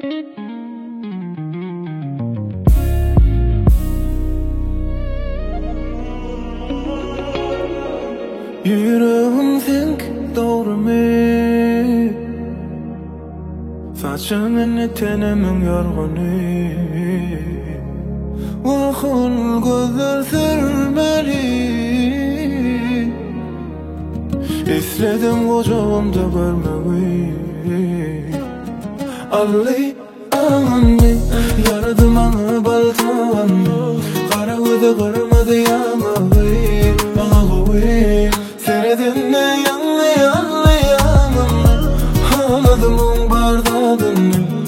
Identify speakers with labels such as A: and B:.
A: Yüreğim think doğru mi? Saçının tenemin yorgunu Vakul gözler sürmeli İstedim kocamda görmeyi Alli anni Yaradım anı baltan Kara gözü kırmadı yamağı Bana koy Seredinle yanlı yanlı yanım Ağladım on bardağını